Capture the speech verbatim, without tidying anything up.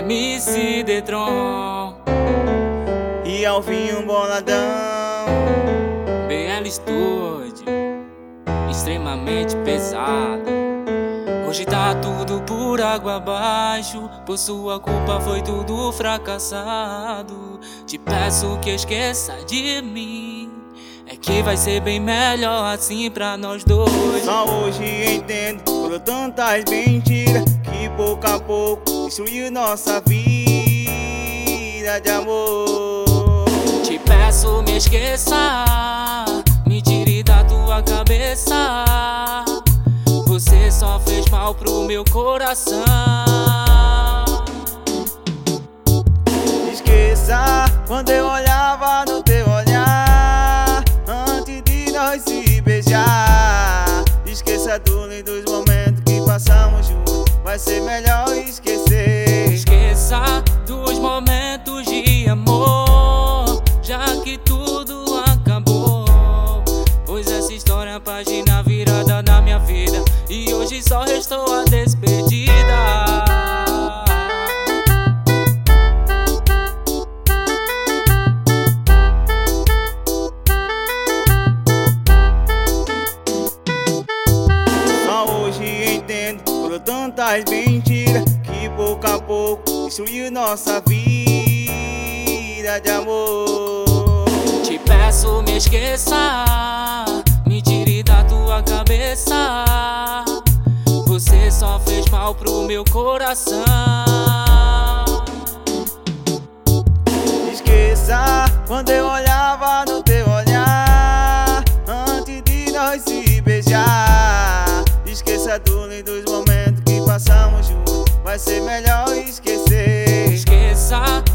M C Detron e Alvinho Boladão. B L Studio, extremamente pesado. Hoje tá tudo por água abaixo, por sua culpa foi tudo fracassado. Te peço que esqueça de mim, é que vai ser bem melhor assim pra nós dois. Só hoje entendo por tantas mentiras que pouco a pouco destruiu nossa vida de amor. Te peço me esqueça, me tire da tua cabeça. Você só fez mal pro meu coração. Esqueça quando eu olhava no teu olhar, antes de nós se beijar. Esqueça dos lindos momentos que passamos juntos, vai ser melhor esquecer. Esqueça dos momentos de amor, já que tudo acabou. Pois essa história é a página virada na minha vida, e hoje só restou a despedida. Por tantas mentiras que pouco a pouco destruiu nossa vida de amor. Te peço me esqueça, me tire da tua cabeça. Você só fez mal pro meu coração. Esqueça quando eu olhava no teu olhar, antes de nós se beijar. Esqueça dos lindos momentos que passamos juntos, vai ser melhor esquecer. Esqueça